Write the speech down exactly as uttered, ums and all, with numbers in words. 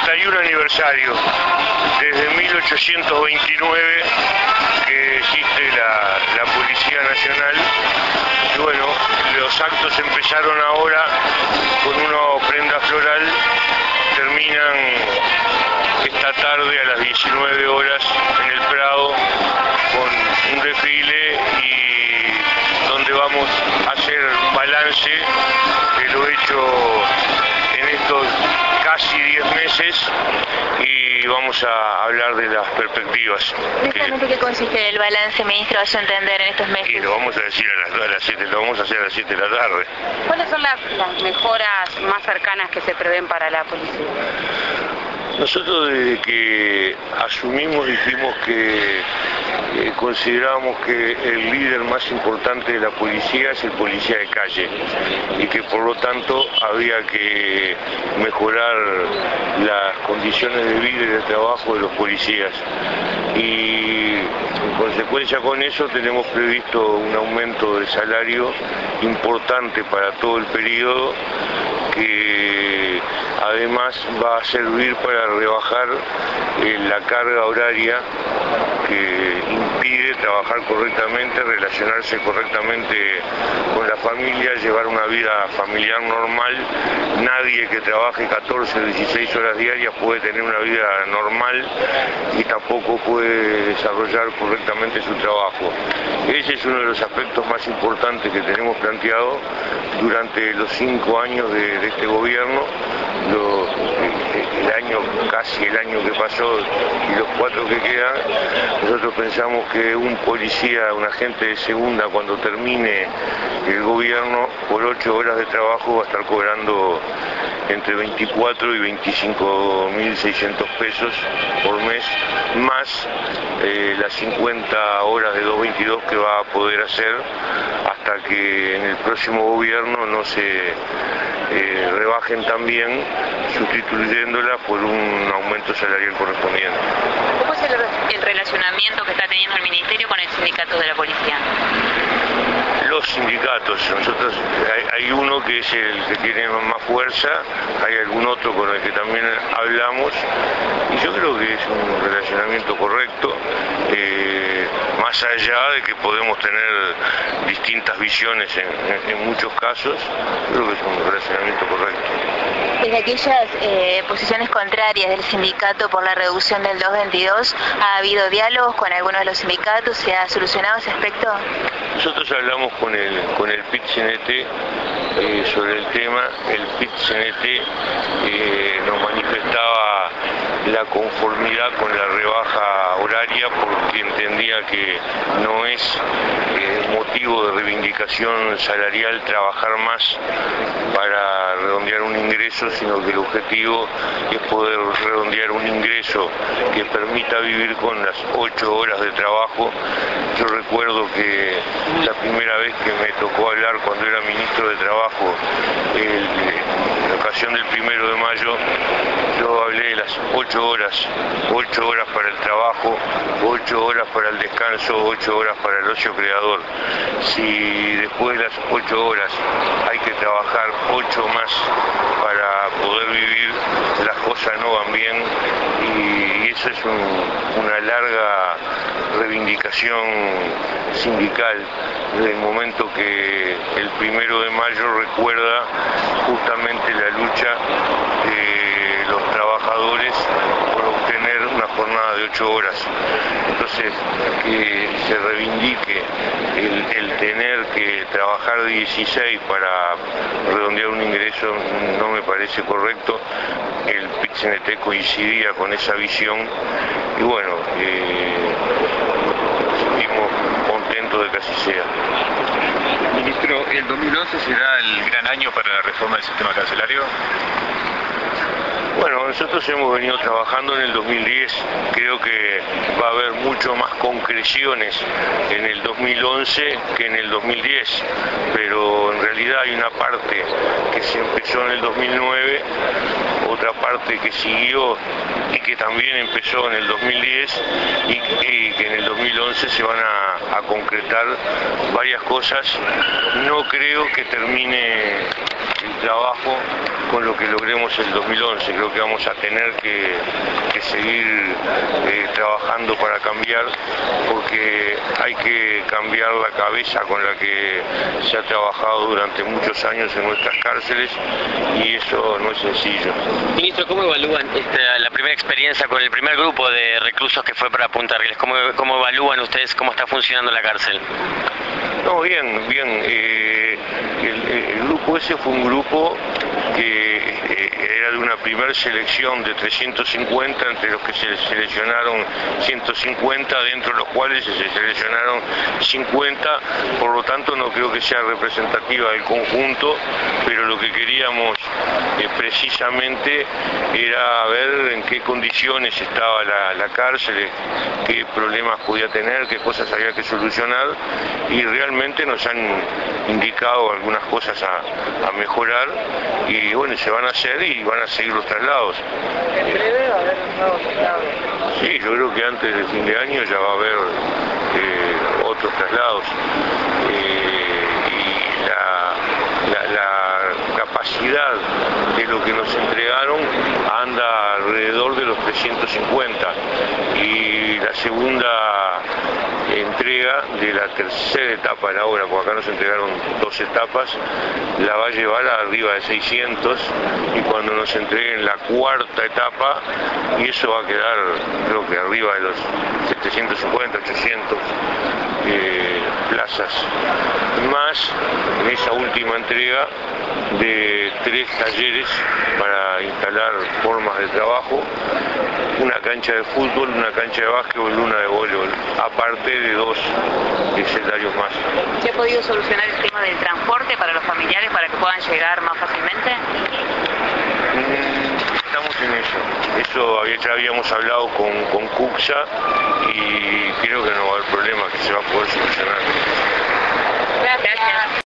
setenta y uno aniversario, desde mil ochocientos veintinueve que existe la, la Policía Nacional. Y bueno, los actos empezaron ahora con una ofrenda floral, terminan esta tarde a las diecinueve horas en el Prado con un desfile y donde vamos a hacer un balance de lo hecho en estos casi diez meses y vamos a hablar de las perspectivas. ¿Exactamente qué consiste el balance, ministro, a su entender en estos meses? Y lo vamos a decir a las, a las siete, lo vamos a hacer a las siete de la tarde. ¿Cuáles son las, las mejoras más cercanas que se prevén para la policía? Nosotros desde que asumimos dijimos que eh, consideramos que el líder más importante de la policía es el policía de calle y que por lo tanto había que mejorar las condiciones de vida y de trabajo de los policías. Y en consecuencia con eso tenemos previsto un aumento de salario importante para todo el periodo, que además va a servir para rebajar eh, la carga horaria que impide trabajar correctamente, relacionarse correctamente con la familia, llevar una vida familiar normal. Nadie que trabaje catorce o dieciséis horas diarias puede tener una vida normal y tampoco puede desarrollar correctamente su trabajo. Ese es uno de los aspectos más importantes que tenemos planteado durante los cinco años de, de este gobierno. Lo, el año, casi el año que pasó y los cuatro que quedan, nosotros pensamos que un policía, un agente de segunda, cuando termine el gobierno, por ocho horas de trabajo va a estar cobrando entre veinticuatro y veinticinco mil seiscientos pesos por mes, más eh, las cincuenta horas de doscientos veintidós que va a poder hacer hasta que en el próximo gobierno no se eh, rebajen también, sustituyéndola por un aumento salarial correspondiente. ¿Cómo es el, el relacionamiento que está teniendo el Ministerio con el sindicato de la policía? Los sindicatos, nosotros hay, hay uno que es el que tiene más fuerza, hay algún otro con el que también hablamos y yo creo que es un relacionamiento correcto, eh, más allá de que podemos tener distintas visiones en, en, en muchos casos, creo que es un relacionamiento correcto. Desde aquellas eh, posiciones contrarias del sindicato por la reducción del dos veintidós, ¿ha habido diálogos con algunos de los sindicatos? ¿Se ha solucionado ese aspecto? Nosotros hablamos con el con el P I T C N T eh, sobre el tema. El P I T C N T eh, nos manifestaba la conformidad con la rebaja horaria porque entendía que no es eh, motivo de reivindicación salarial trabajar más para redondear un ingreso, sino que el objetivo es poder redondear un ingreso que permita vivir con las ocho horas de trabajo. Yo recuerdo que la primera vez que me tocó hablar cuando era ministro de Trabajo, el, en ocasión del primero de mayo, yo hablé de las ocho horas, ocho horas para el trabajo, ocho horas para el descanso, ocho horas para el ocio creador. Si después de las ocho horas hay que trabajar ocho más para poder vivir, las cosas no van bien y eso es un, una larga reivindicación sindical desde el momento que el primero de mayo recuerda justamente la lucha de los trabajadores por obtener una jornada de ocho horas. Entonces, que se reivindique el, el tener que trabajar dieciséis para redondear un ingreso no me parece correcto. El P I T C N T coincidía con esa visión y bueno, eh, seguimos contentos de que así sea. Ministro, ¿el dos mil once será el gran año para la reforma del sistema carcelario? Bueno, nosotros hemos venido trabajando en el dos mil diez, creo que va a haber mucho más concreciones en el dos mil once que en el dos mil diez, pero en realidad hay una parte que se empezó en el dos mil nueve, otra parte que siguió y que también empezó en el dos mil diez y, y que en el dos mil once se van a, a concretar varias cosas. No creo que termine el trabajo con lo que logremos el dos mil once. Creo que vamos a tener que, que seguir eh, trabajando para cambiar, porque hay que cambiar la cabeza con la que se ha trabajado durante muchos años en nuestras cárceles, y eso no es sencillo. Ministro, ¿cómo evalúan esta, la primera experiencia con el primer grupo de reclusos que fue para Punta Arenas? ¿Cómo, cómo evalúan ustedes cómo está funcionando la cárcel? No, bien, bien. Eh, el, el grupo ese fue un grupo que eh, era de una primera selección de trescientos cincuenta, entre los que se seleccionaron ciento cincuenta, dentro de los cuales se seleccionaron cincuenta, por lo tanto no creo que sea representativa del conjunto, pero lo que queríamos eh, precisamente era ver en qué condiciones estaba la, la cárcel, qué problemas podía tener, qué cosas había que solucionar, y realmente nos han indicado algunas cosas a, a mejorar, y bueno, se van a hacer y van a seguir los traslados. ¿En breve va a haber nuevos traslados? Sí, yo creo que antes del fin de año ya va a haber eh, otros traslados. Eh, y la, la, la capacidad de lo que nos entregaron anda alrededor de los trescientos cincuenta, y la segunda entrega de la tercera etapa de la obra, porque acá nos entregaron dos etapas, la va a llevar arriba de seiscientos, y cuando nos entreguen la cuarta etapa, y eso va a quedar creo que arriba de los setecientos cincuenta, ochocientos eh, plazas, más en esa última entrega de tres talleres para instalar formas de trabajo, una cancha de fútbol, una cancha de básquetbol y una de voleibol, aparte de dos escenarios más. ¿Se ha podido solucionar el tema del transporte para los familiares para que puedan llegar más fácilmente? Estamos en eso. Eso ya habíamos hablado con, con CUCSA, y creo que no va a haber problema, que se va a poder solucionar. Gracias.